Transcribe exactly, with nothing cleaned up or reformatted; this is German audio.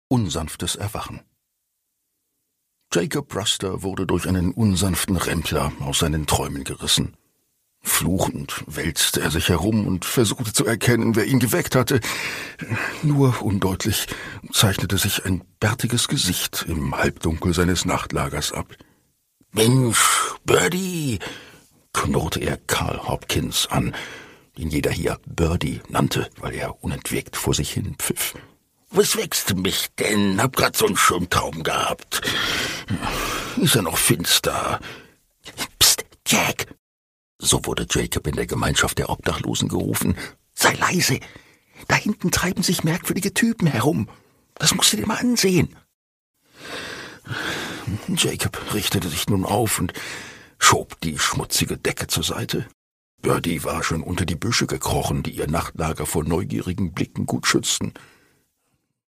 Unsanftes Erwachen. Jacob Ruster wurde durch einen unsanften Rempler aus seinen Träumen gerissen. Fluchend wälzte er sich herum und versuchte zu erkennen, wer ihn geweckt hatte. Nur undeutlich zeichnete sich ein bärtiges Gesicht im Halbdunkel seines Nachtlagers ab. »Mensch, Birdie«, knurrte er Carl Hopkins an, den jeder hier Birdie nannte, weil er unentwegt vor sich hin pfiff. »Was wächst mich denn? Hab grad so einen schönen Traum gehabt. Ist ja noch finster.« »Psst, Jack«, so wurde Jacob in der Gemeinschaft der Obdachlosen gerufen. »Sei leise. Da hinten treiben sich merkwürdige Typen herum. Das musst du dir mal ansehen.« Jacob richtete sich nun auf und schob die schmutzige Decke zur Seite. Birdie war schon unter die Büsche gekrochen, die ihr Nachtlager vor neugierigen Blicken gut schützten.